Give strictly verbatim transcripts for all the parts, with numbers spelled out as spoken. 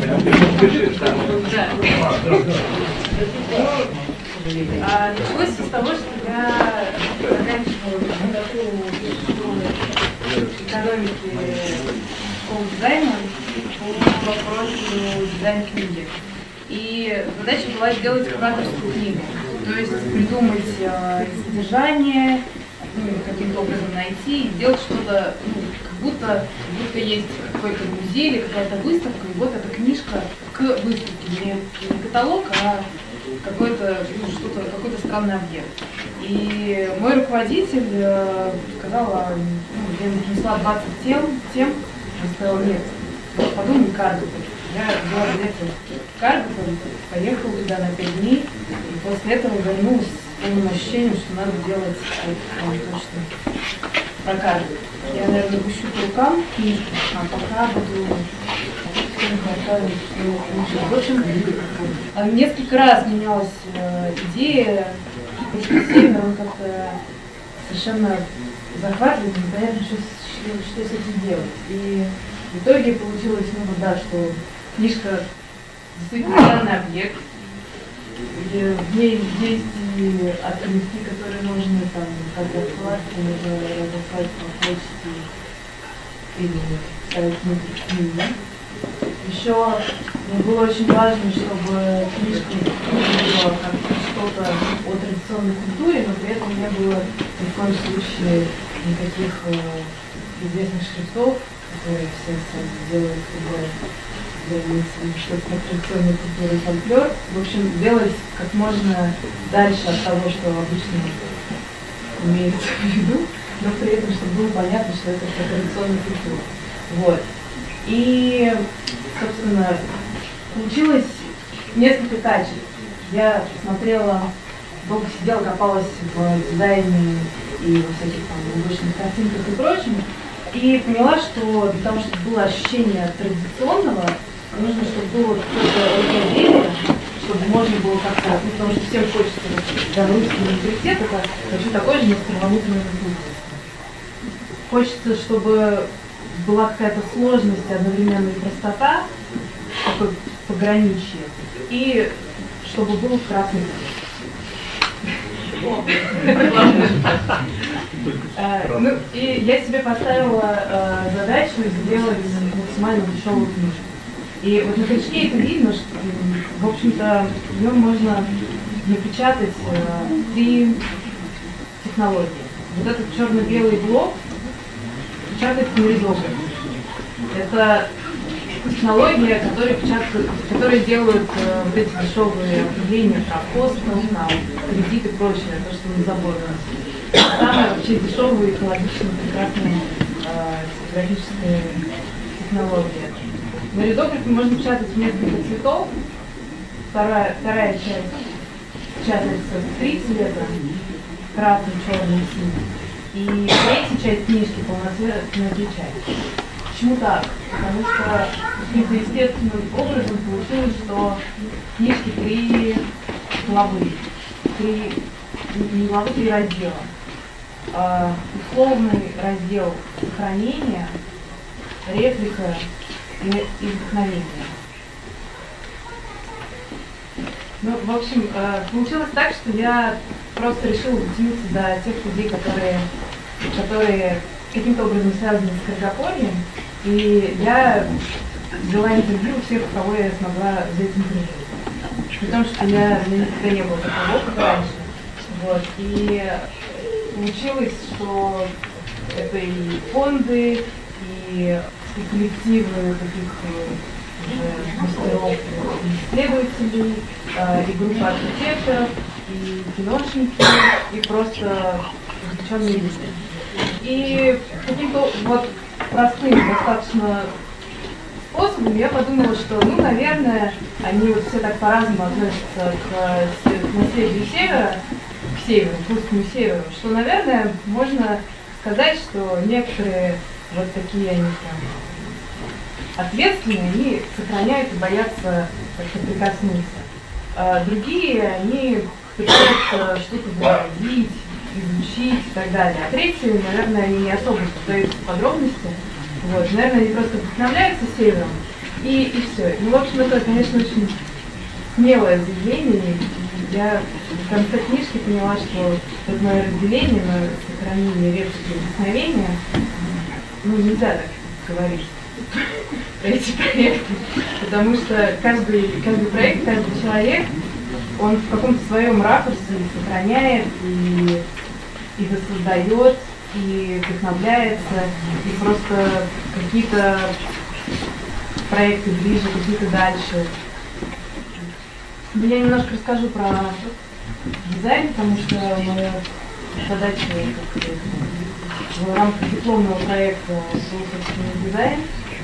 А, началось с того, что я заканчивала школу экономики школы дизайна по вопросу дизайна книги. И задача была сделать кураторскую книгу, то есть придумать э, содержание, ну, каким-то образом найти и сделать что-то, ну, как будто, как будто есть какой-то музей или какая-то выставка, и вот эта книжка к выставке, не, не каталог, а какой-то, ну, что-то, какой-то странный объект. И мой руководитель э, сказал, ну, я ему принесла двадцать тем, тем, он сказал, нет, подумай Каргополь. Я была директором Каргополь, поехала туда на пять дней, и после этого вернулась с полным ощущением, что надо делать вот, точно про Каргополь. Я, наверное, пущу по рукам книжку, а пока буду... В общем, несколько раз менялась э, идея, потому что Север, он как-то совершенно захватывает, непонятно, что, что, что с этим делать. И в итоге получилось, ну да, что книжка действительно странный объект, где в ней есть и открытки, которые можно там как-то открывать, можно разослать по почте или ставить внутрь книги. Еще мне было очень важно, чтобы книжка была как что-то о традиционной культуре, но при этом не было ни в коем случае никаких э, известных шрифтов, которые все делают, когда делается что-то про традиционную культуру и фольклор. В общем, делать как можно дальше от того, что обычно имеется в виду, но при этом, чтобы было понятно, что это про традиционную культуру. Вот. И, собственно, получилось несколько качеств. Я смотрела, долго сидела, копалась в дизайне и во всяких там необычных картинках и прочем, и поняла, что для того, чтобы было ощущение традиционного, нужно, чтобы было какое-то рукоделие, чтобы можно было как-то, ну, потому что всем хочется, да, русский менталитет, это вообще такой же, но с первомутным языком. Хочется, чтобы была какая-то сложность, одновременно и простота, такой пограничье, и чтобы был красный цвет. Ну, и я себе поставила задачу сделать максимально дешевую книжку. И вот на крючке это видно, что, в общем-то, в нем можно напечатать три технологии. Вот этот черно-белый блок печатает книжок. Это технология, которые печатают, которые делают э, вот эти дешевые объявления про хостел, там, кредит и прочее, то, что на заборе. Самая вообще дешевая, экологичная, прекрасная э, типографическая технология. На рядографе можно печатать несколько цветов. Вторая, вторая часть печатается в три цвета: красный, черный, синий. И третья часть книжки полноцветная печать. Почему так? Потому что каким-то естественным образом получилось, что книжки три главы, три, не главы, три раздела. Uh, условный раздел сохранения, реплика и, и вдохновение. Ну, в общем, uh, получилось так, что я просто решила дотянуться до тех людей, которые, которые каким-то образом связаны с Каргопольем, и я взяла интервью у всех, кого я смогла взять интервью. При том, что я, у меня никогда не было такого опыта раньше. Вот. И получилось, что это и фонды, и коллективы таких уже мастеров, и исследователей, и группы архитекторов, и киношники, и просто заключенные люди. И каким-то вот простым достаточно способом я подумала, что, ну, наверное, они вот все так по-разному относятся к, к наследию Севера, к Северу, к русскому Северу, что, наверное, можно сказать, что некоторые вот такие они там ответственные, они сохраняют и боятся как-то прикоснуться. А другие, они пытаются что-то выводить, изучить и так далее. А третьи, наверное, они не особо вдаются в подробности. Вот. Наверное, они просто вдохновляются Севером, И, и все. Ну, в общем, это, конечно, очень смелое заявление. Я в конце книжки поняла, что это мое разделение на сохранение редких вдохновения. Ну, нельзя так говорить про эти проекты, потому что каждый, каждый проект, каждый человек, он в каком-то своем ракурсе сохраняет и, и воссоздает, и вдохновляется, и просто какие-то проекты ближе, какие-то дальше. Я немножко расскажу про дизайн, потому что моя задача как, в рамках дипломного проекта был собственный дизайн.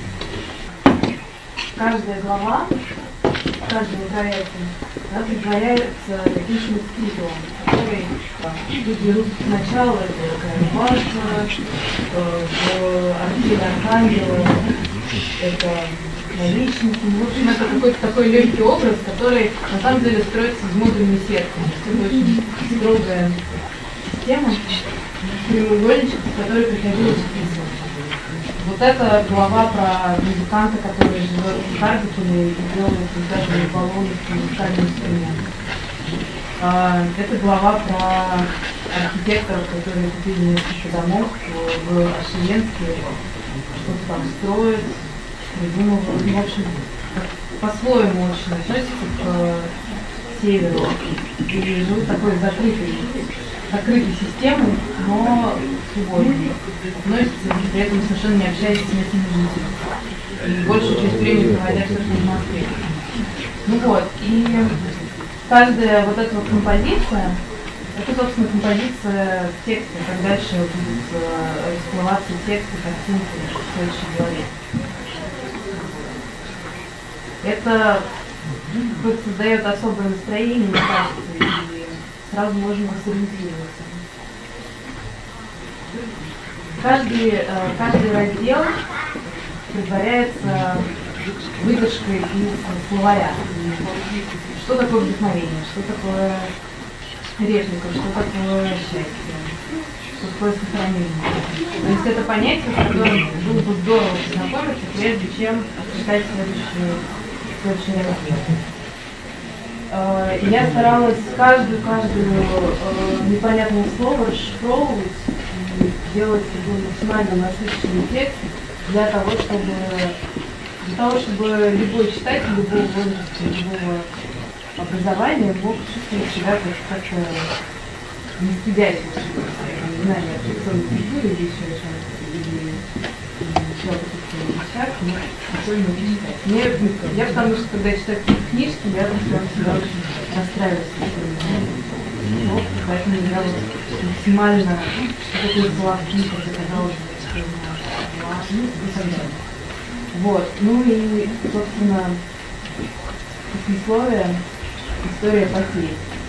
Каждая глава каждого проекта да, предваряется личным скрипом, который люди берут сначала, это Карабаса, в архиве Архангела, это наличники. В общем, это какой-то такой легкий образ, который на самом деле строится из модульной сетки. Это очень строгая система прямоугольничков, в которой приходилось вписывать. Вот это глава про музыканта, который живет в Харбине и делает музыкальные баллоны с музыкальным инструментом. Это глава про архитекторов, которые купили несколько домов в Ашеленске, что-то там строят, придумывают. В общем, по-своему очень относятся к северу и живут такой закрытой, закрытой системой, но свободной. Относятся, при этом совершенно не общаясь с местными жителями. И большую часть времени проводя все-таки в Москве. Ну вот, и каждая вот эта вот композиция, это, собственно, композиция в тексте, как дальше будут э, расплываться тексты, картинки в следующей главе. Это создает особое настроение, мне кажется, и сразу можно сориентироваться. Каждый, каждый раздел предваряется выдержкой из словаря. Что такое вдохновение, что такое реплика, что такое счастье, что такое сохранение. То есть это понятие, с которым было бы здорово познакомиться, прежде чем читать следующий, следующий раздел. Я старалась каждую, каждую непонятное слово расшифровывать и делать максимально насыщенный текст для того, чтобы, для того, чтобы любой читатель, любого возраста, любого образования мог чувствовать себя как-то не стыдясь, не знаю, абстракционной культуры или еще что-то, или еще о каких-то вещах, но спокойно читать. Мне, я потому что, когда читаю книжки, я всегда очень расстраиваюсь. Вот, поэтому я вот максимально что-то была в книгах, оказалось, что у меня вот, ну и, собственно, послесловие, история потерь.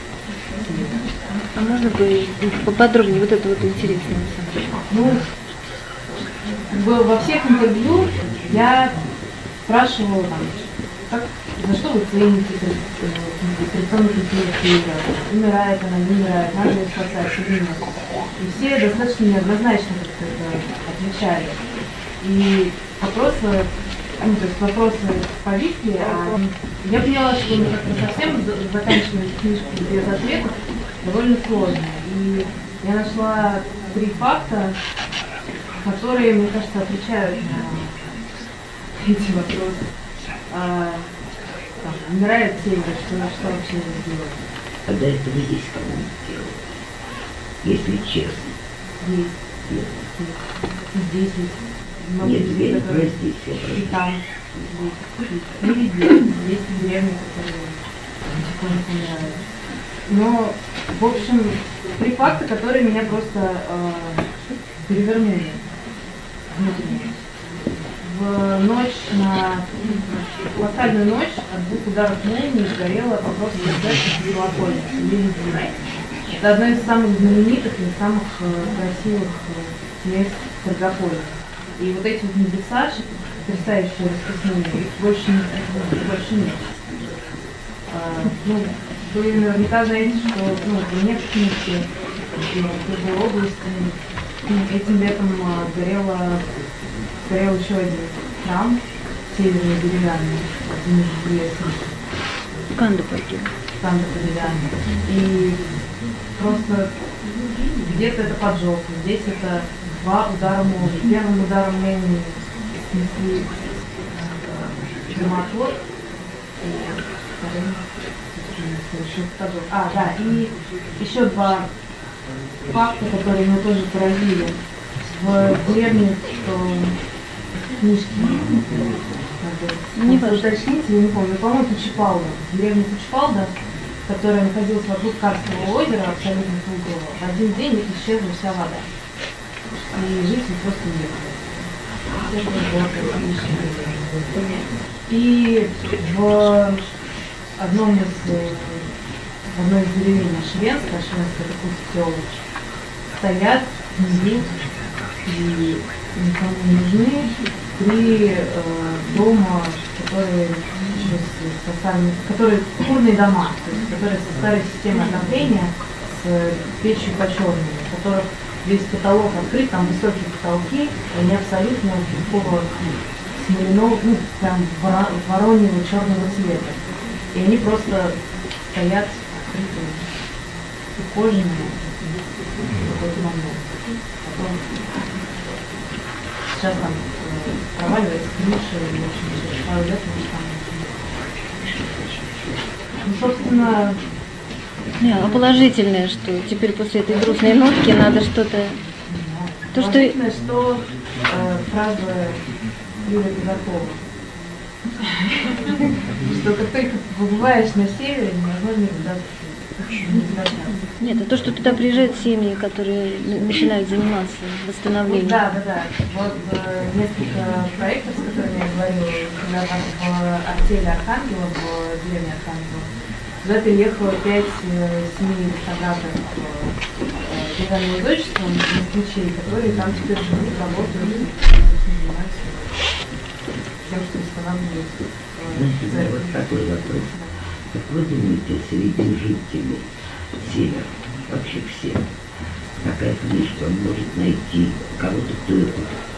А можно бы поподробнее, вот это вот интересно, на самом деле? Ну, как бы во всех интервью я спрашивала, там, как, за что вы цените традиционную культуру Киева, умирает она, не умирает, надо ее спасать или нет. И все достаточно неоднозначно как-то это отвечали. И вопросы, ну, то есть вопросы повисли, а я поняла, что мы как-то совсем заканчиваем книжку без ответов довольно сложно. И я нашла три факта, которые, мне кажется, отвечают на эти вопросы. А, там, умирает север, что, что вообще делать? Когда этого есть кому делать? Если честно. Есть. Нет. Есть. Здесь есть. Нет, я не про здесь, я про и здесь. там. И везде. Есть деревни, которые потихоньку умирают. Но, в общем, три факта, которые меня просто э, перевернули внутренне. В ночь на пасхальную ночь от двух ударов молнии сгорела Покровская церковь колокольня. Это одно из самых знаменитых и самых э, красивых э, мест Торгополя. И вот эти вот небеса, потрясающие расписные, их больше, их больше нет. А, ну, вы наверняка знаете, что ну, в Донецке, в другой области, этим летом горело, горел еще один храм северные деревянные, один из древесных. Сканда погиб. Сканда деревянные. И просто где-то это поджог, здесь это два удара молнии. Первым ударом молнии снесли мотор, и вторым совершился поджог. А, да, и еще два факта, которые мы тоже поразили. В деревне, что книжки, не важно уточнить, я не помню, по-моему, Тучипалда. В деревне Тучипалда, которая находилась вокруг Карского озера, абсолютно круглого, в один день исчезла вся вода. И жители просто уехали. И в одном из, в одной из деревень Швенска, Швенска это кусок села, стоят внизу и никому не нужны три э, дома, которые, составлены, которые курные дома, то есть, которые со старой системой отопления с печью по-черному, у которых весь потолок открыт, там высокие потолки, они абсолютно такого смоляного, ну, прям вороньего черного цвета. И они просто стоят открытые, кожаные, в какой-то момент. Потом сейчас там э, проваливается крыша, и, в общем, через пару лет может там. Ну, собственно... Не, а положительное, что теперь после этой грустной нотки надо что-то... То, положительное, что, что э, фраза «Юля, ты готова». Что как только побываешь на севере, невозможно никуда не возвращаться. Нет, а то, что туда приезжают семьи, которые начинают заниматься восстановлением. Да, да, да. Вот э, несколько проектов, с которыми я говорила, когда в артели Архангела, в деревне Архангела, туда переехало пять э, семей реставраторов э, деревянного зодчества, москвичей, которые там теперь живут, работают, занимаются тем, что восстанавливают. Знаете, вот такой вопрос. Как вы думаете, среди жителей севера, вообще все, какая книжка может найти кого-то, кто это?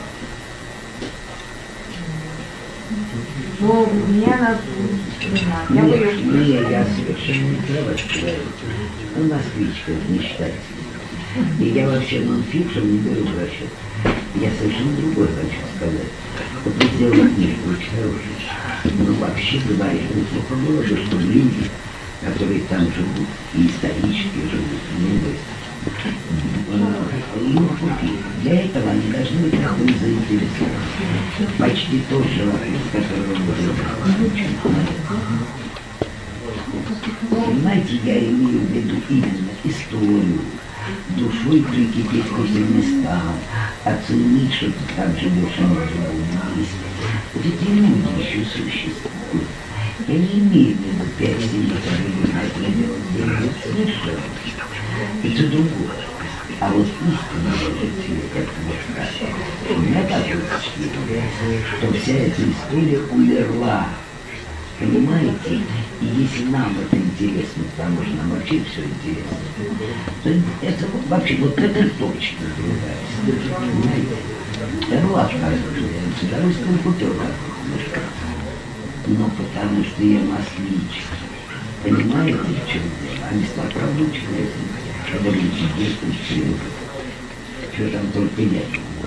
Ну, мне она, не знаю, я бы ее... Не, я совершенно не права говорю. У нас кличка не считается. И я вообще нон-фикшн не беру в расчет. Я совершенно другое хочу сказать. Вот вы сделали книжку очень хорошую. Но вообще говоря, неплохо было бы, чтобы люди, которые там живут, и исторически живут, ну, им купили. Для этого они должны быть нахуй заинтересованы. Почти тот же вопрос, который он говорил. Понимаете, я имею в виду именно историю, душой прикипеть к этим местам, оценить, что ты там живешь, а не в другом месте. Вот эти люди еще существуют. Я не имею в виду пять семей, которые будут это делать. Совершенно. Это другое. А вот истинно жители, как вот так, у меня такое впечатление, что вся эта история умерла. Понимаете? И если нам это интересно, потому что нам вообще все интересно, то это вообще вот это точно другая история. Понимаете? Это была хорошая, с удовольствием купил такую книжку. Но потому что я москвич. Понимаете, в чем дело? А места правдучные, которые чудесные стрелки. Что там только нет.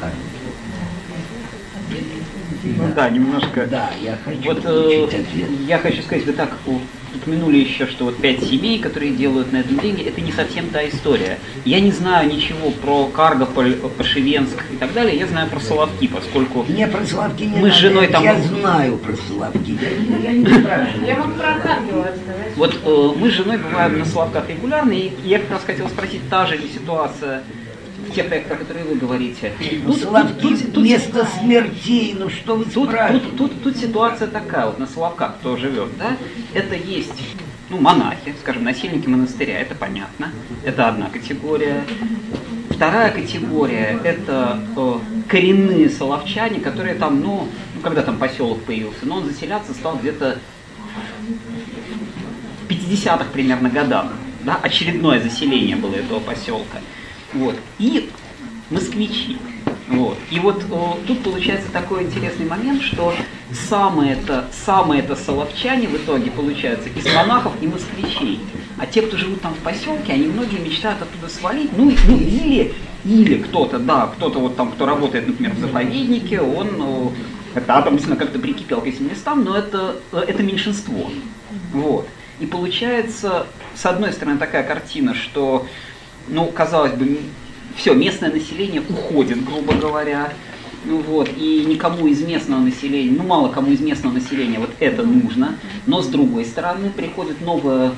Да. да, немножко. Да, я хочу вот, получить э, ответ. Я хочу сказать, вы так упомянули еще, что вот пять семей, которые делают на этом деньги, это не совсем та история. Я не знаю ничего про Каргополь, Пашевенск и так далее, я знаю про Соловки, поскольку не, про Соловки не мы надо. с женой там... Я знаю про Соловки, я, я не спрашиваю. Я могу про Архангела рассказать. Вот э, мы с женой бываем на Соловках регулярно, и я как раз хотел спросить, та же ли ситуация в тех проектах, о которых вы говорите. Ну, Соловки тут, тут, место тут, смертей, ну что вы тут, спрашиваете? Тут, тут, тут ситуация такая, вот на Соловках, кто живет, да, это есть, ну, монахи, скажем, насельники монастыря, это понятно, это одна категория. Вторая категория, это э, коренные соловчане, которые там, ну, ну, когда там поселок появился, но он заселяться стал где-то в пятидесятых примерно годах, да, очередное заселение было этого поселка. Вот. И москвичи. Вот. И вот о, тут получается такой интересный момент, что самые-то, самые-то соловчане в итоге получаются из монахов и москвичей. А те, кто живут там в поселке, они многие мечтают оттуда свалить. Ну, ну или, или кто-то, да, кто-то вот там, кто работает, например, в заповеднике, он ну, да, там действительно как-то прикипел к этим местам, но это, это меньшинство. Вот. И получается, с одной стороны, такая картина, что, ну, казалось бы, все, местное население уходит, грубо говоря. Ну вот, и никому из местного населения, ну мало кому из местного населения вот это нужно, но с другой стороны приходит новое,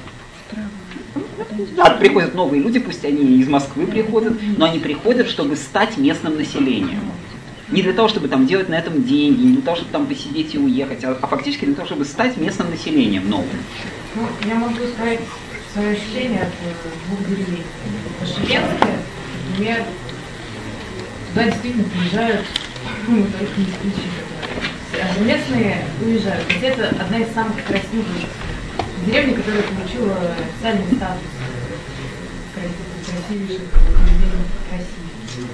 да, приходят новые люди, пусть они из Москвы приходят, но они приходят, чтобы стать местным населением. Не для того, чтобы там делать на этом деньги, не для того, чтобы там посидеть и уехать, а, а фактически для того, чтобы стать местным населением новым. Ну, я могу сказать свое ощущение от двух деревень. По-шведски, например, туда действительно приезжают, ну, только не исключительно, а местные уезжают. Ведь это одна из самых красивых деревень, которая получила официальный статус красивейших деревень России.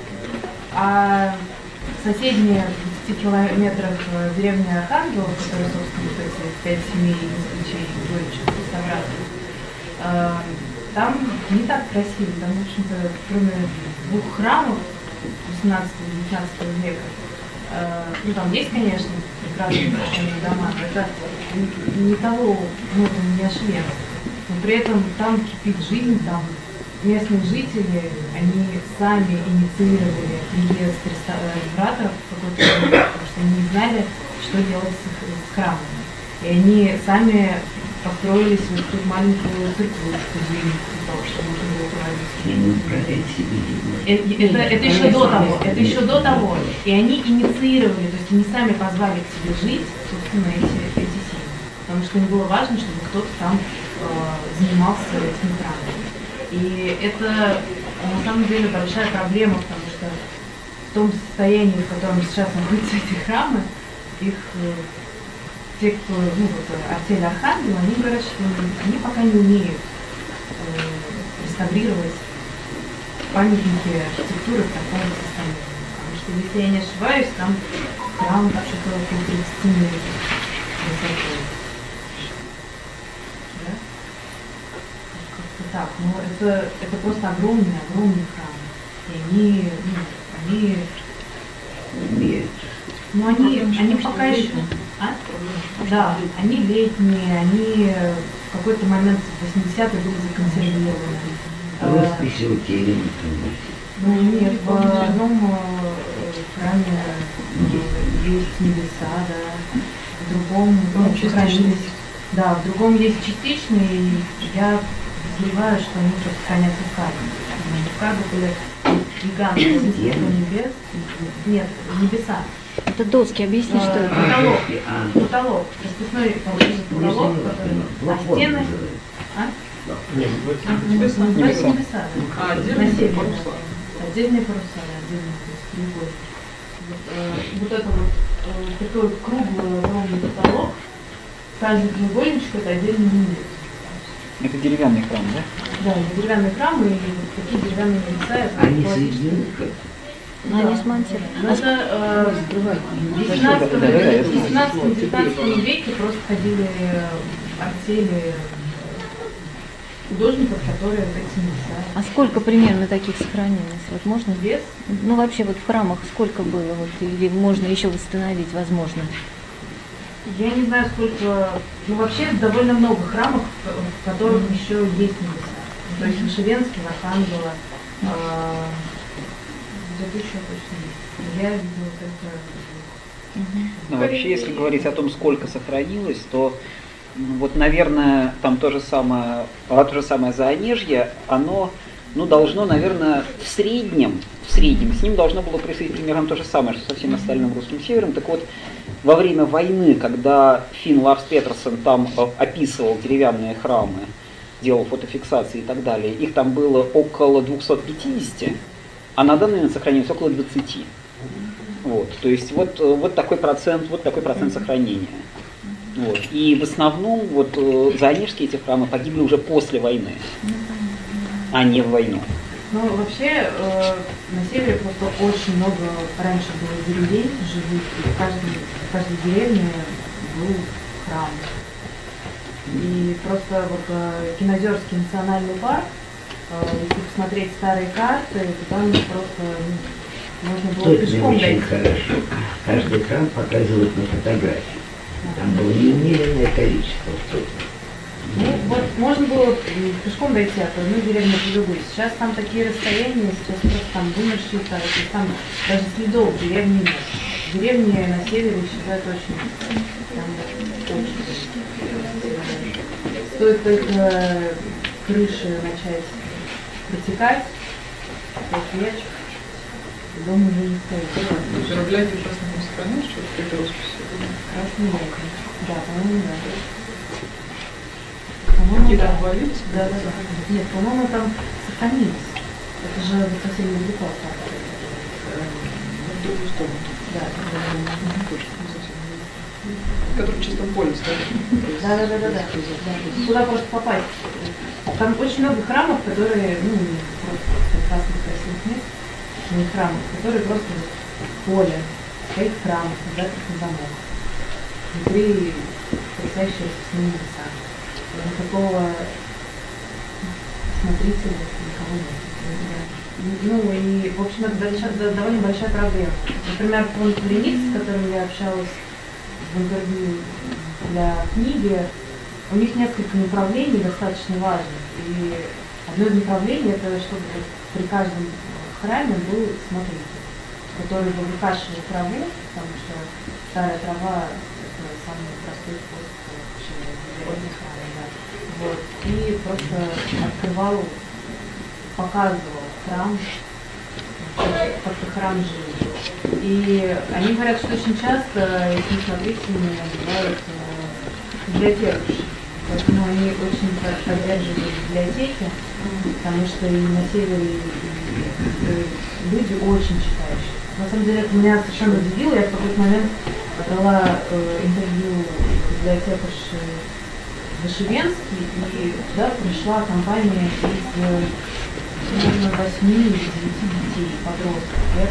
А соседняя в двадцати километрах деревня Архангелов, которая, собственно, вот эти пять семей москвичей, горечек, реставраторов, там не так красиво, там, в общем-то, кроме двух храмов восемнадцатого-девятнадцатого века, ну там есть, конечно, прекрасные дома, но это не того, ну это не Ашвен. Но при этом там кипит жизнь, там местные жители, они сами инициировали приезд реставраторов в какой-то момент, потому что они не знали, что делать с, с храмами. И они сами построили вот тут маленькую церквушку, для того, чтобы можно было проводить. Это, это еще до того, это еще до того. И они инициировали, то есть они сами позвали к себе жить, собственно, эти, эти семьи. Потому что им было важно, чтобы кто-то там э, занимался этими храмами. И это на самом деле большая проблема, потому что в том состоянии, в котором сейчас находятся эти храмы, их те, кто, ну вот, артель Архангела, они говорят, что они пока не умеют э, реставрировать памятники архитектуры в таком состоянии. Потому что, если я не ошибаюсь, там храм что-то около тридцати метров высотой. Да? Как-то так. Но это, это просто огромный, огромный храм. И они, ну, они... Ну, они, они пока еще... А? Да, они летние, они в какой-то момент в восьмидесятых были законсервированы. Роспись утеряна. Ну нет, в одном храме есть небеса, да, в другом, ну, сохранились, да, в другом есть частичные, и я подозреваю, что они просто хранятся в кадре. В кадре были гигантские небес, нет, небеса. Это доски, объясни, что это. Потолок, потолок, расписной потолок, а стены... А? Небеса. Небеса, да. А отдельные паруса. Отдельные паруса, да, отдельные, то есть треугольные. Вот, э, вот это вот э, такой круглый ровный потолок, каждый треугольничек это отдельный небес. Это деревянный храм, да? Да, это деревянный храм, и вот такие деревянные небеса. Они соединены как? Но они смонтированы. Но это в девятнадцатом-девятнадцатом веке просто ходили артели художников, которые вот эти небеса. А сколько примерно таких сохранилось? Вот можно? Вес? Ну вообще вот в храмах сколько было? Вот, или можно еще восстановить, возможно? Я не знаю, сколько... Ну, вообще, довольно много храмов, в которых mm-hmm. еще есть небеса. То есть в Шевенске, в Архангело, э, где-то еще точно есть. Я видела только... Mm-hmm. Ну, вообще, если говорить о том, сколько сохранилось, то вот, наверное, там то же самое, то же самое Заонежье, оно, ну, должно, наверное, в среднем, в среднем, с ним должно было происходить примерно то же самое, что со всем остальным русским севером. Так вот, во время войны, когда Финн Ларс Петерсон там описывал деревянные храмы, делал фотофиксации и так далее, их там было около двухсот пятидесяти, а на данный момент сохранилось около двадцати. Вот, то есть вот, вот такой процент, вот такой процент сохранения. Вот. И в основном вот заонежские эти храмы погибли уже после войны, а не в войну. Ну, вообще, э, на севере просто очень много раньше было деревень живых, и в каждой, в каждой деревне был храм. И просто вот э, Кинозерский национальный парк, э, если посмотреть старые карты, то там просто ну, можно было Точно, пешком очень дойти. хорошо. Каждый храм показывают на фотографии. Там было неумеренное количество сотен. Ну, вот можно было пешком дойти от одной деревни к другой. Сейчас там такие расстояния, сейчас просто там вымершие стали, то есть там даже следов деревни нет. Деревни на севере исчезают очень быстро. Там очень. Стоит только крыши начать протекать, пять лет, дом уже не стоит. Журавляки ужасно не сохранилось, что это росписи? Красный лайк. Да, по-моему, да. По-моему, Какие-то да. обвалились? Да, да, да. Нет, по-моему, там сохранилось. Это же совсем недалеко от парка. В другую сторону. Да, Который в чистом поле стоит. да, да, да, да, да. Туда просто попасть. Там очень много храмов, которые, ну, просто прекрасных красивых мест, не храмов, которые просто в поле. Стоит храм, запертый на замок. Внутри потрясающие расписные небеса. Никакого смотрителя никого нет. Ну и, в общем, это большая, довольно большая проблема. Например, фонд Леникс, с которым я общалась в интервью для книги, у них несколько направлений достаточно важных. И одно из направлений это чтобы при каждом храме был смотритель, который бы выкашивал траву, потому что старая трава это самый простой способ вообще храма. Да. Вот. И просто открывал, показывал храм, как-то храм жил. И они говорят, что очень часто этими смотрителями бывают э, библиотекарши. Поэтому они очень поддерживают библиотеки, потому что и на севере и, и люди очень читающие. На самом деле это меня совершенно удивило. Я в какой-то момент брала э, интервью библиотекарши Вышивенский, и туда пришла компания из примерно восьми или девяти детей, подростков, лет,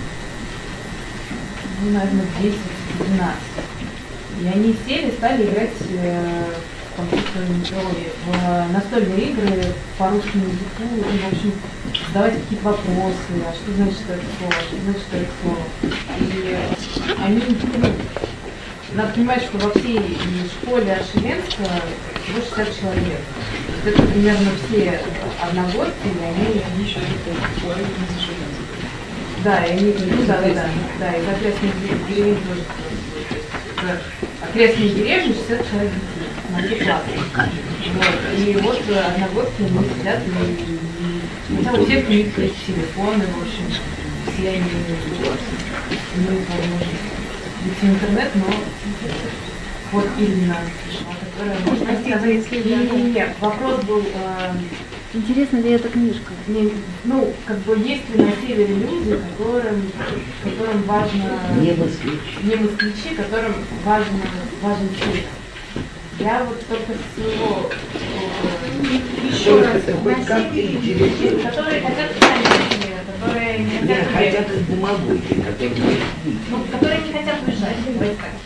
ну, наверное, десять-двенадцать. И они сели и стали играть э, в компьютерные игры, в настольные игры по русскому языку, и, в общем, задавать какие-то вопросы, а что значит это слово, что значит это слово. И они, ну, надо понимать, что во всей школе Аршевенска всего шестьдесят человек. Это примерно все одногодки, и они... Они еще человек не зашиваются. Да, и они, ну, да, да, да, да, из окрестных деревень тоже. Да. Окрестные деревни шестьдесят человек детей, на три класса. Вот. И вот одногодки они сидят, и, хотя у всех у них есть телефоны, в общем, все они имеют возможность в интернет, но вот именно, которая, можно сказать, нет, нет, вопрос был, э, Интересна ли эта книжка? не, ну, как бы, есть ли на севере люди, которым, которым важно, Не москвичи. не москвичи, которым важно, важен север. Я вот только с своего, э, еще раз, Это хоть на как-то севере интересно. люди, которые хотят стать севера, которые не Не хотят хотят уехать. из демагогии, которые Ну, которые не хотят уезжать, давайте так.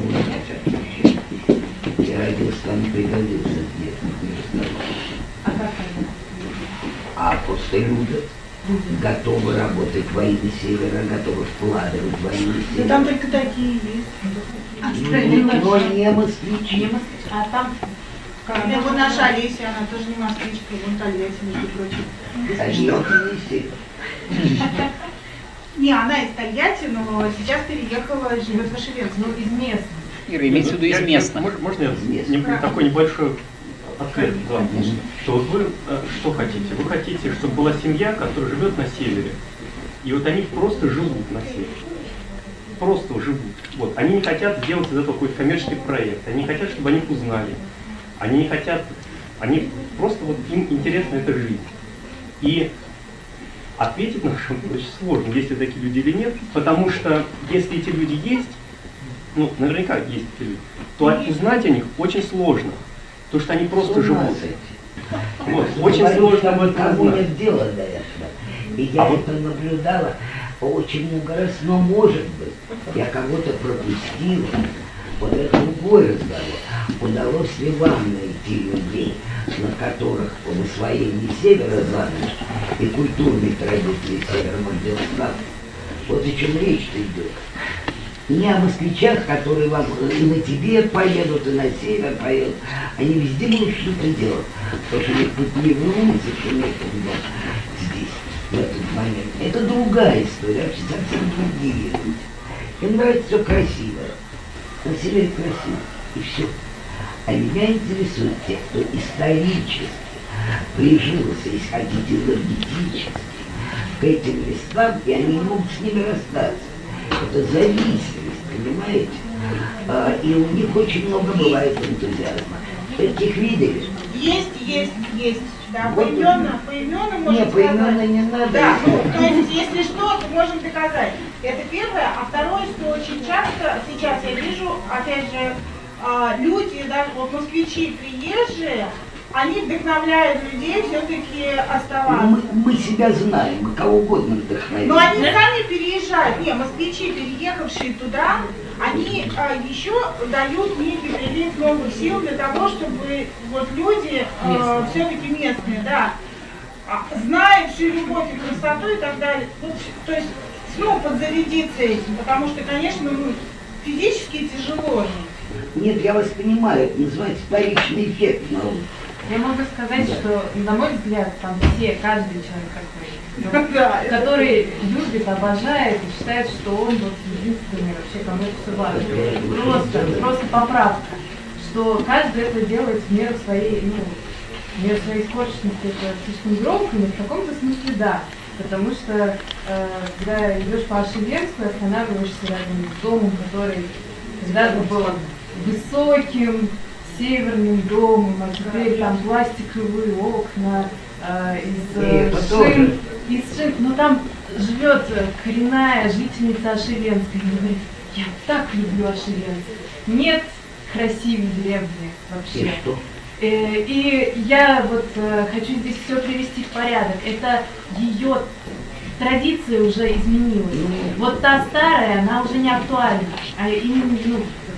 я родился там и пригодился где-то. А как тогда? А просто люди готовы работать во имя Севера, готовы вкладывать во имя Да Севера. там только такие есть. А, Ну, кстати, не- ну, но не москвичи. не москвич, а там Это вот наша Олеся, она тоже не москвичка, вон Тольятти, между прочим. А что ты не Север? Не, она из Тольятти, но сейчас переехала, живет в Ошевенске. ну, из местных. Ира, имеется в виду из Я- я- местных. мож- Можно я Из не- местных. такой небольшой ответ дам? Конечно. Что вот вы э, что хотите? Вы хотите, чтобы была семья, которая живет на севере. И вот они просто живут на севере. Просто живут. Вот. Они не хотят сделать из этого какой-то коммерческий проект. Они не хотят, чтобы о них узнали. Они не хотят, они просто вот им интересна эта жизнь. И ответить на что очень сложно, есть ли такие люди или нет, потому что если эти люди есть, ну, наверняка есть эти люди, то узнать о них очень сложно, потому что они просто С ума живут. сойти. Вот, очень Говорю, сложно что об этом кому знать. нет дела до этого. И я А вот- это наблюдала очень много раз, но может быть, я кого-то пропустила. Вот это другой разговор. Удалось ли вам найти людей, на которых в усвоении северо-запада и культурной традиции северо-морденска, вот о чем речь-то идет. Не о москвичах, которые вам и на Тибет поедут, и на север поедут. Они везде будут что-то делать. Потому что у них тут не врумится, что нет здесь, в этот момент. Это другая история, вообще совсем другие люди. Им нравится все красиво. На севере красиво. И все. А меня интересует те, кто исторически прижился, если хотите, энергетически к этим местам, и они не могут с ними расстаться. Это зависимость, понимаете? А, и у них очень много бывает энтузиазма. Этих видели? Есть, есть, есть. Да, Вот поименно, поименно можно Нет, поименно не надо. Да, ну, то есть, если что, то можем доказать. Это первое. А второе, что очень часто, сейчас я вижу, опять же, а, люди, да, вот москвичи приезжие, они вдохновляют людей все-таки оставаться. Мы, мы себя знаем, мы кого угодно вдохновим. Но они сами переезжают. Не, москвичи, переехавшие туда, они а, еще дают некий прилив новых сил для того, чтобы вот люди а, все-таки местные, да, а, зная всю любовь и красоту и так далее, вот, то есть снова подзарядиться этим, потому что, конечно, ну, физически тяжело. Нет, я вас понимаю, это называется вторичный эффект. Но... Я могу сказать, Да. что, на мой взгляд, там все, каждый человек такой, Да, это- который любит, обожает и считает, что он вот единственный вообще, кому это все важно. Просто, просто поправка, что каждый это делает в меру своей, ну, в меру своей испорченности, это слишком громко, но в каком-то смысле да. Потому что, э, когда идешь по Ашевенску, останавливаешься рядом с домом, который когда-то был высоким, северным домом, а теперь там пластиковые окна э, из, э, Это шин, тоже. из шин. Но там живет э, коренная жительница Ашевенска и говорит, я так люблю Ашевенск. Нет красивее деревни вообще. И что? Э, И я вот э, хочу здесь все привести в порядок. Это ее традиция уже изменилась. Вот та старая, она уже не актуальна. А именно, ну,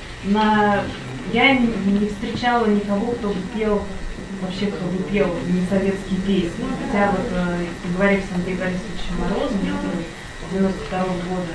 на... я не, не встречала никого, кто бы пел, вообще кто бы пел не советские песни. Хотя вот, э, поговорив с Андреем Борисовичем Морозом, который девяносто второго года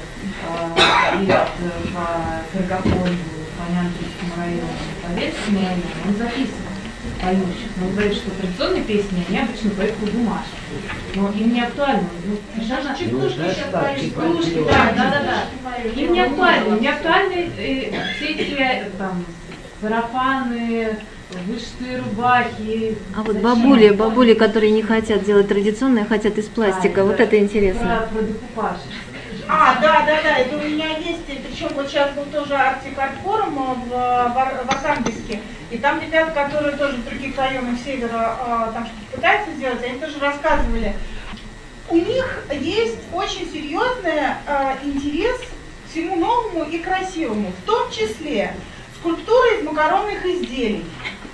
э, едет э, по Каргополю, по Нянкинскому району, по Вельскому району, он записывал поющих. Но он говорит, что традиционные песни, они обычно поют по бумажке. Но им не актуально. Ну, совершенно... Ну, да, так, типа, Кружки, да, да, да, да. Им не актуально. Им не актуальны э, все эти э, там, сарафаны, вышитые рубахи. А вот Зачем? бабули, бабули, которые не хотят делать традиционное, хотят из пластика. А, Вот это интересно. Про, про декупаж. А, да, да, да, это у меня есть, причем вот сейчас был тоже Арктик-Арт-форум в, в, в Архангельске, и там ребята, которые тоже в других районах севера а, там что-то пытаются сделать, они тоже рассказывали. У них есть очень серьезный а, интерес к всему новому и красивому, в том числе скульптуры из макаронных изделий,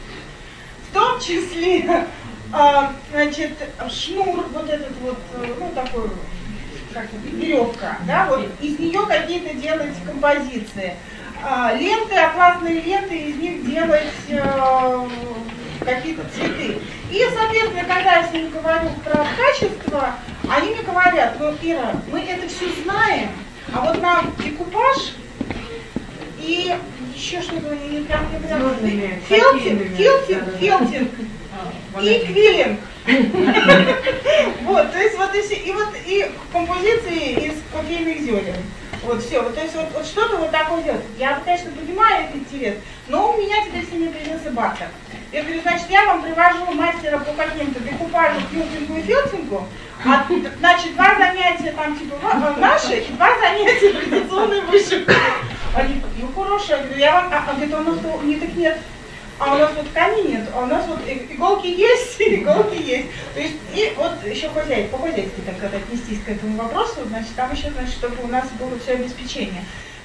в том числе, а, значит, шнур, вот этот вот, ну, такой... как веревка, да, вот из нее какие-то делать композиции. А, ленты, атласные ленты, из них делать э, какие-то цветы. И, соответственно, когда я с ними говорю про качество, они мне говорят, ну, Ира, мы это все знаем, а вот нам декупаж и еще что-то, не прям не прям, Сложными, филтинг, такими, филтинг, да, да. филтинг. И квиллинг. Вот, то есть вот и, все, и вот и композиции из кофейных зерен. Вот все, вот, то есть вот, вот что-то вот такое делать. Я, конечно, понимаю этот интерес, но у меня теперь с ними появился бартер. Я говорю, значит, я вам привожу мастера по каким-то декупажу, кьюпингу и филтингу, а, значит, два занятия там типа наши и два занятия традиционной вышивки. Они, ну хорошо, я говорю, я вам, а, а говорит, у нас не так нет. А у нас вот ткани нет, а у нас вот иголки есть, иголки есть. То есть, и вот еще хозяйство, по-хозяйски так сказать, отнестись к этому вопросу, значит, там еще, значит, чтобы у нас было все обеспечение.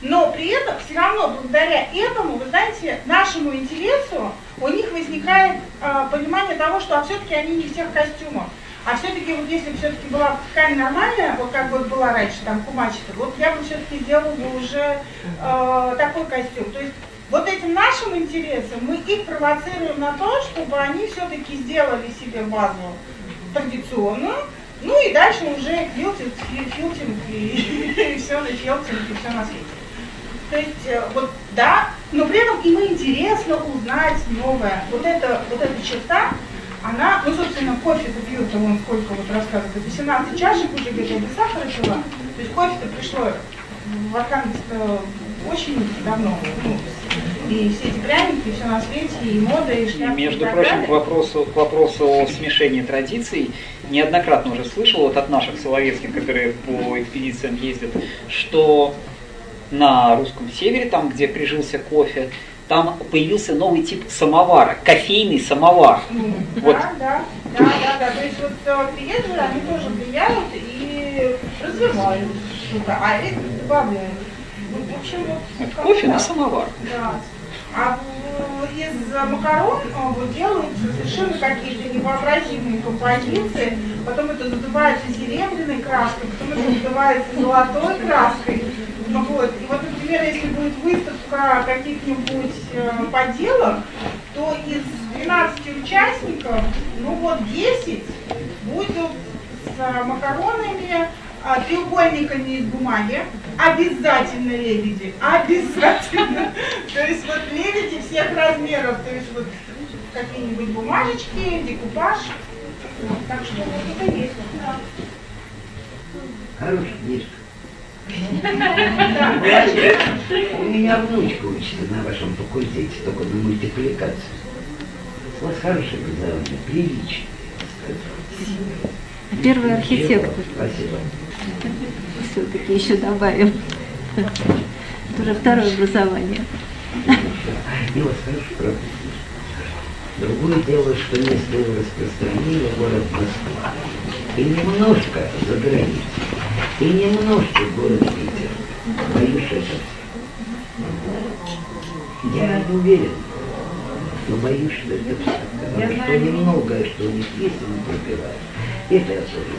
Но при этом все равно благодаря этому, вы знаете, нашему интересу у них возникает э, понимание того, что а все-таки они не всех костюмах. А все-таки вот если все-таки была ткань нормальная, вот как вот была раньше, там кумачка, вот я бы все-таки сделала бы уже э, такой костюм. То есть вот этим нашим интересом мы их провоцируем на то, чтобы они все-таки сделали себе базу традиционную, ну и дальше уже филтинг, филтинг и, и все на филтинг и все на свете. То есть вот да, но при этом им интересно узнать новое. Вот эта вот эта черта, она, ну собственно кофе-то пьют, он сколько вот рассказывает, восемнадцать чашек уже где-то без сахара пила. То есть кофе-то пришло в Архангельск очень давно. Ну, и все эти пряники, и все на свете, и мода, и шляпки. И, между прочим, к вопросу, к вопросу о смешении традиций, неоднократно уже слышал вот от наших соловецких, которые по экспедициям ездят, что на русском севере, там, где прижился кофе, там появился новый тип самовара, кофейный самовар. Mm, вот. Да, да, да, да, да. То есть вот приезжие, они тоже влияют и развивают что-то, а это добавляют. В общем, вот, это кофе на самовар. Да. А из макарон вот, делаются совершенно какие-то невообразимые композиции, потом это задувается серебряной краской, потом это задувается золотой краской. Ну, вот. И вот, например, если будет выставка каких-нибудь э, поделок, то из двенадцати участников, ну вот десять будет с э, макаронами, э, треугольниками из бумаги, обязательно лебеди, обязательно. То есть вот лебеди всех размеров, то есть вот какие-нибудь бумажечки, декупаж. Вот, так что вот это есть. Да. Хорошая книжка. У меня внучка учится на вашем факультете, только на мультипликацию. У вас хорошее образование, приличное, я скажу. Первый архитектор. Спасибо. Все-таки еще добавим. Это уже второе образование. Я вас хорошо правда. Другое дело, что место его распространения город Москва. И немножко за границей. И немножко город Питер. Боюсь это. Я не уверен, но боюсь, что это все. Потому что немногое, что у них есть, они пропивают. Это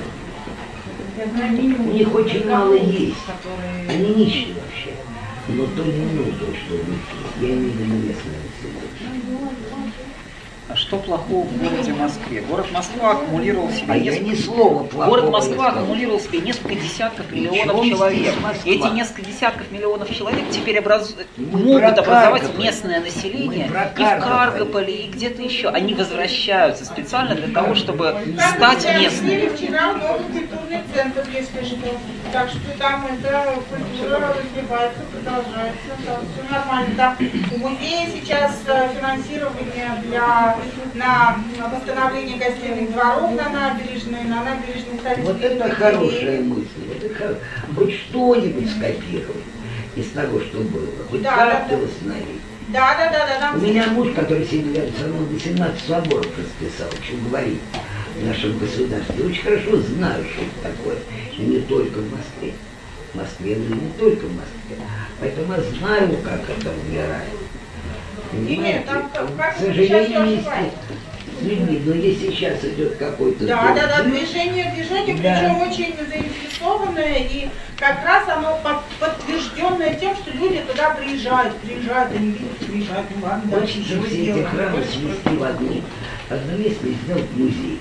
особенно. У них очень мало есть. Они нищие вообще. Но то немногое, что у них есть. Я имею в виду местное население. А что плохого в городе Москве? Город Москва аккумулировал в себе А несколько... я ни слова плохого. Город Москва аккумулировал в себе несколько десятков миллионов человек. И эти несколько десятков миллионов человек теперь образ... могут образовать местное население и в Каргополе, и где-то еще. Они возвращаются специально для того, чтобы стать местными. Вчера новый культурный центр, если что. Так что там эта культура развивается, продолжается. Там все нормально. Там у музея сейчас финансирование для на восстановление гостиных дворов на набережной, на набережной столицы. Вот это хорошая мысль. Вот это хоть что-нибудь скопировать из того, что было. Хоть да, как-то да, да. восстановить. Да, да, да, да. Там У меня муж, который сидел рядом со мной, восемнадцать соборов расписал, что говорить в нашем государстве. Очень хорошо знаю, что это такое. И не только в Москве. В Москве, но и не только в Москве. Поэтому я знаю, как это умирает. Понимаете? Там, как, как к сожалению, не сейчас с людьми, но если сейчас идет какой-то... Да, да, да, движение, движение, да. Причем очень заинтересованное, и как раз оно под, подтвержденное тем, что люди туда приезжают, приезжают, они видят, приезжают, ну ладно, да, Хочется все эти храмы свести в одну, одно место и сделать музей.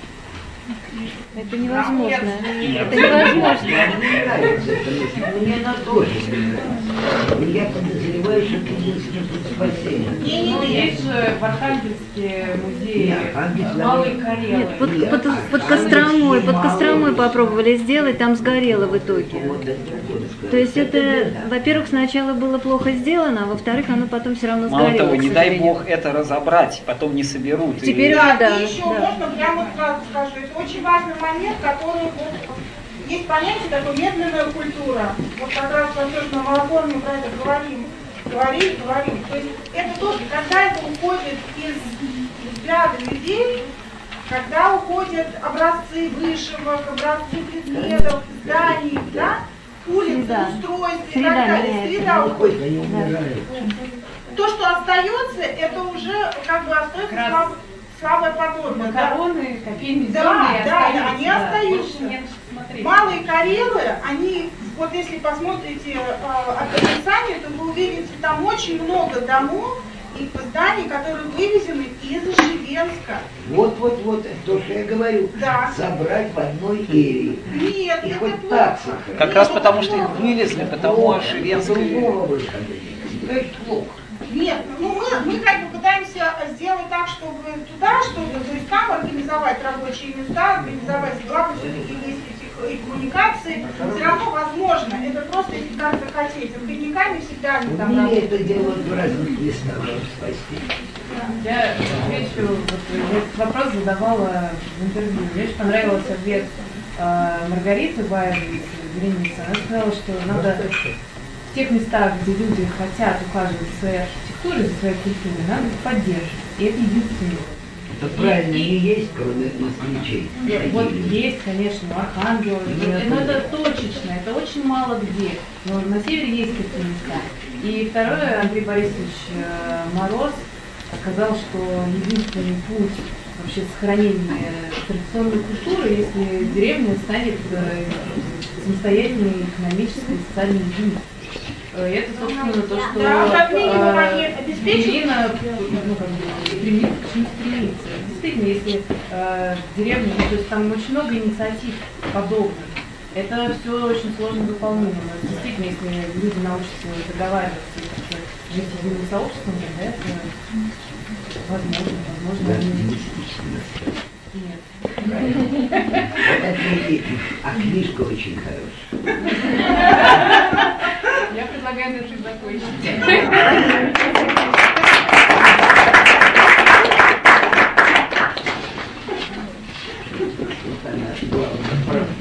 Это невозможно. Нет. Это невозможно. Мне нравится эта мысль, мне она тоже не нравится. И я подозреваю, что это единственный путь спасения. Ну, есть же в Архангельске музей Нет, Архангельск, Малой да. Карелы. Нет, под, Нет, под, а под там Костромой, есть под Костромой мало. попробовали сделать, там сгорело в итоге. Вот это тоже сказать. То есть это, беда. во-первых, сначала было плохо сделано, а во-вторых, оно потом все равно Мало сгорело. того, к не дай сожалению. бог это разобрать, потом не соберут. И- Теперь Да, да, и еще да. можно прямо сразу скажу, это очень важный момент, который вот, есть понятие такое медленная культура. Вот как раз на марафоне мы про это говорим, говорили, говорим. То есть это тоже, когда это уходит из взгляда людей, когда уходят образцы вышивок, образцы предметов, зданий, да, улицы, Среда. устройств и Среда так далее. меняется. Среда уходит. Какой-то не умирают. То, что остается, это уже как бы остается Как раз слаб- слабое подобие. да. Макароны, кофейные Да, зерна да, остаются, они да. остаются. Больше не на что смотреть. Малые Карелы, они, вот если посмотрите э, описание, то вы увидите там очень много домов и зданий, которые вывезены из Живенска. Вот, вот, вот, то, что я говорю. Да. Собрать в одной эрии. Нет, И это хоть плохо. так сохранить. Как раз потому, что их вывезли, потому Плохо. что Живенская... Другого выхода нет. Это плохо. Нет, ну мы, мы как бы пытаемся сделать так, чтобы туда, чтобы, то есть там организовать рабочие места, организовать, благо все-таки есть этих и коммуникации, все равно возможно, это просто если как захотеть, органика не всегда они там В мире работают. это делают в разных местах, чтобы спасти. Я отвечу, вот, я этот вопрос задавала в интервью. Мне очень понравился ответ э, Маргариты Баевой из Вереницы. Она сказала, что надо в тех местах, где люди хотят ухаживать за своей архитектурой, за своей культурой, надо их поддерживать. И это единственный вот. Это правильно не есть, кроме москвичей. Вот Такие люди. есть, конечно, у Архангела, Нет, но нет. это точечно, это очень мало где. Но на севере есть такие места. И второе, Андрей Борисович э, Мороз сказал, что единственный путь вообще сохранения традиционной культуры, если деревня станет э, самостоятельной экономической и социальной единицей. Э, Это, собственно, то, что Да, как минимум они обеспечат. Ирина, ну, как бы, стремится, к чему стремится. Действительно, если э, в деревне, ну, то есть там очень много инициатив подобных, это все очень сложно выполнимо. Но действительно, если люди научатся договариваться и как-то жить единым сообществом, тогда это возможно, возможно, Да, они... действительно. Нет. Вот ответите. А книжка очень хорошая. Я предлагаю на этом закончить. Вот она, главная правда.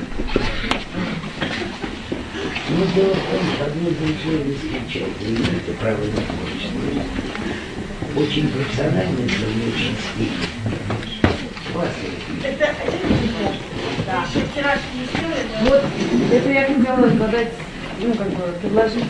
Но дело в том, что одно другое не исключает. Вы имеете право на творчество. Очень профессиональный, но не очень стильный. Классный. Это один пример. Да. Еще вчера не сделали. Вот, это я хотела задать, ну, как бы, предложить.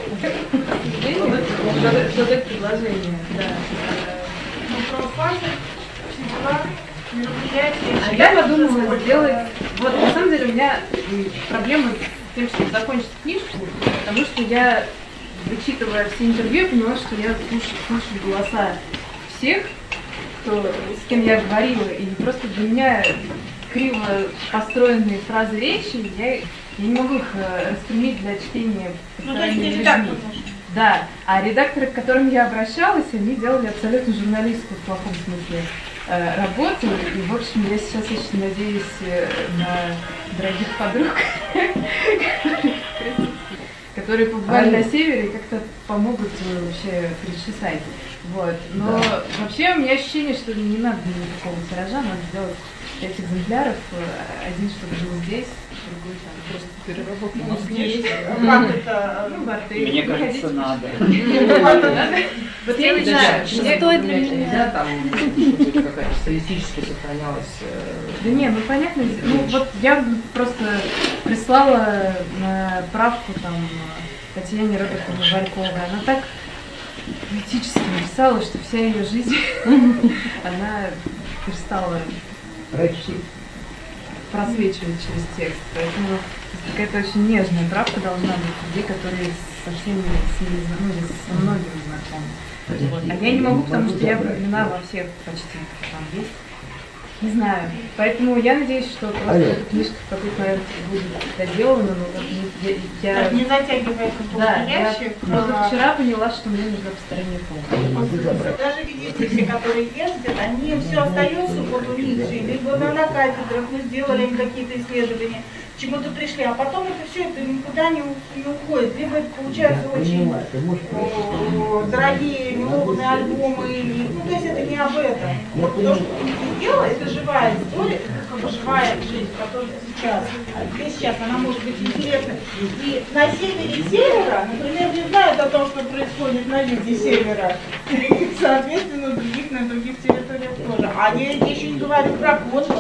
Задать задать предложение, да. Ну, правофазы, все дела, мероприятия. А я подумала сделать, вот на самом деле у меня м, проблема с тем, чтобы закончить книжку, потому что я, вычитывая все интервью, поняла, что я слушаю, слушаю голоса всех, кто, с кем я говорила, и просто для меня криво построенные фразы речи, я, я не могу их э, распрямить для чтения. Ну, то есть посторонними ты редактор людьми. нужен. Да, а редакторы, к которым я обращалась, они делали абсолютно журналистскую в плохом смысле э, работу. И, в общем, я сейчас очень надеюсь э, на дорогих подруг, которые побывали на севере и как-то помогут э, вообще причесать. Вот. Но Да. вообще у меня ощущение, что не надо никакого тиража, надо сделать пять экземпляров, э, один, чтобы жил здесь, другой там просто переработку в Москве. Как это? Ну, Барты, Мне приходите. кажется, надо. Надо? Вот я не знаю, Что мне- стоит для Нельзя меня? там, чтобы какая-то стилистически сохранялась. э, Да не, ну понятно, ну вот я просто прислала на правку там Татьяне Робертовне Вальковой, она так поэтически написала, что вся ее жизнь, она перестала Прочти. просвечивать через текст, поэтому какая-то очень нежная правка должна быть людей, которые со всеми с ней, зна- ну, или со многими знакомы. Вот. А я не могу, потому что я влюблена во всех почти, кто там есть. Не знаю. Поэтому я надеюсь, что просто Алло. эта книжка в какой-то момент будет доделана, но вот я, я, Так, не затягивая да, я ящик. позавчера поняла, что мне нужна посторонняя помощь. Могу забрать. Даже видите, все, которые ездят, они все остаются вот у них же, либо на, на кафедрах, мы сделали им какие-то исследования, к чему-то пришли, а потом это все это никуда не, у- не уходит. Либо это получается Я очень понимаю, ты можешь прочитать. о, дорогие мелодные альбомы, или, ну то есть это не об этом. Я Вот то, понимаю. что ты сделала, это живая история, это как бы живая жизнь, которая сейчас, здесь сейчас, она может быть интересна. И на севере севера, например, не знают о том, что происходит на юге севера. И, соответственно, других на других территориях тоже. А я еще не говорю про Котов,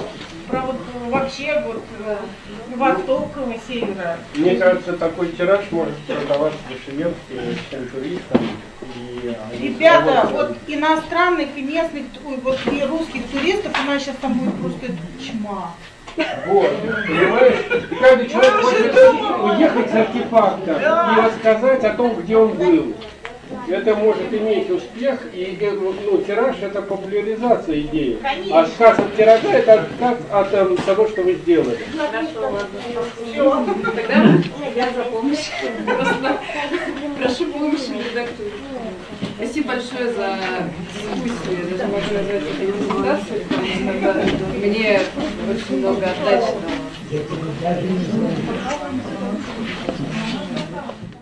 про вот вообще вот э, восток и севера. Мне кажется, такой тираж может продаваться дешевле всем туристам. И ребята, вот иностранных и местных, ой, вот и русских туристов у нас сейчас там будет просто тьма. Вот, понимаешь? И каждый человек хочет уехать с артефактом и рассказать о том, где он был. Это может иметь успех, и ну, тираж – это популяризация идеи. Конечно. А отказ от тиража – это отказ от um, того, что вы сделали. Хорошо, ладно. Все. Тогда я за помощь. Просто прошу помощи в редактуре. Спасибо большое за дискуссию. Я даже могу назвать это презентацией, потому что мне очень много отдач дало.